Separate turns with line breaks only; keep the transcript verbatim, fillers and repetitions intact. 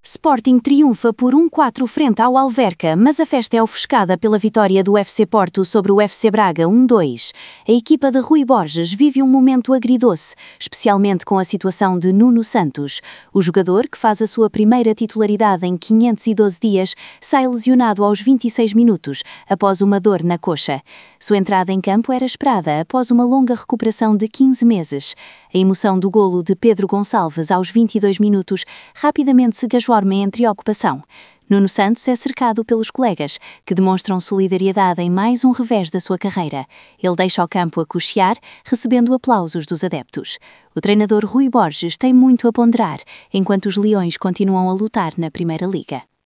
Sporting triunfa por um a quatro frente ao Alverca, mas a festa é ofuscada pela vitória do F C Porto sobre o F C Braga um a dois. A equipa de Rui Borges vive um momento agridoce, especialmente com a situação de Nuno Santos. O jogador, que faz a sua primeira titularidade em quinhentos e doze dias, sai lesionado aos vinte e seis minutos, após uma dor na coxa. Sua entrada em campo era esperada após uma longa recuperação de quinze meses. A emoção do golo de Pedro Gonçalves aos vinte e dois minutos rapidamente se transforma em preocupação. Nuno Santos é cercado pelos colegas, que demonstram solidariedade em mais um revés da sua carreira. Ele deixa o campo a cochear, recebendo aplausos dos adeptos. O treinador Rui Borges tem muito a ponderar, enquanto os Leões continuam a lutar na Primeira Liga.